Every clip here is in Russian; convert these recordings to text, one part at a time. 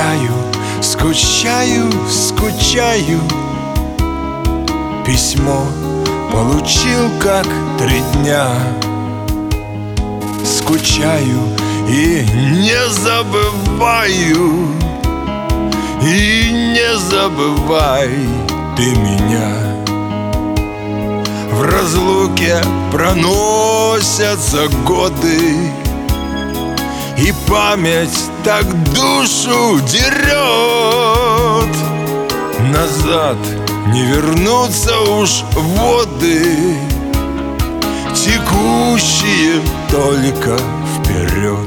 Скучаю, скучаю, скучаю. Письмо получил как 3 дня. Скучаю и не забываю. И не забывай ты меня. В разлуке проносятся годы, и память так душу дерет. Назад не вернутся уж воды, текущие только вперед.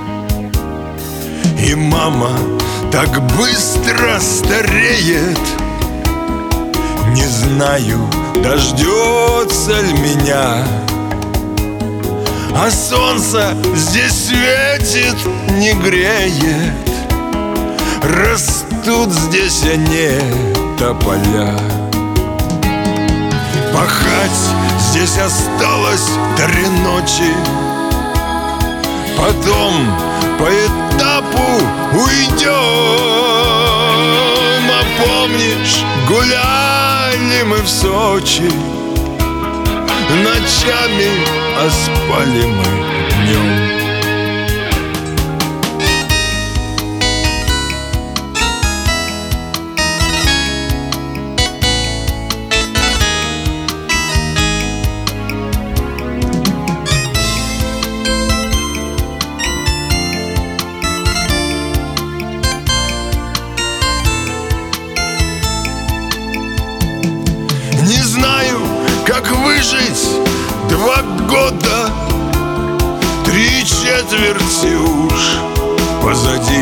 И мама так быстро стареет. Не знаю, дождется ли меня, а солнце здесь светит, не греет. Растут здесь они, тополя. Пахать здесь осталось 3 ночи. Потом по этапу уйдем. А помнишь, гуляли мы в Сочи ночами, а спали мы днем. Не знаю, как выжить 2 года, 3/4 уж позади.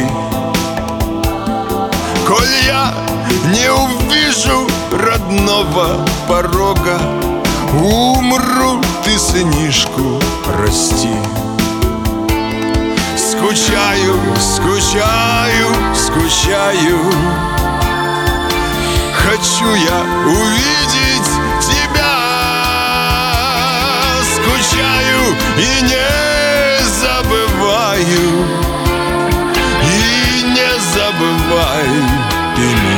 Коль я не увижу родного порога, умру, ты, сынишку, прости. Скучаю, скучаю, скучаю. Хочу я увидеть тебя. Скучаю и не забываю. И не забывай ты меня.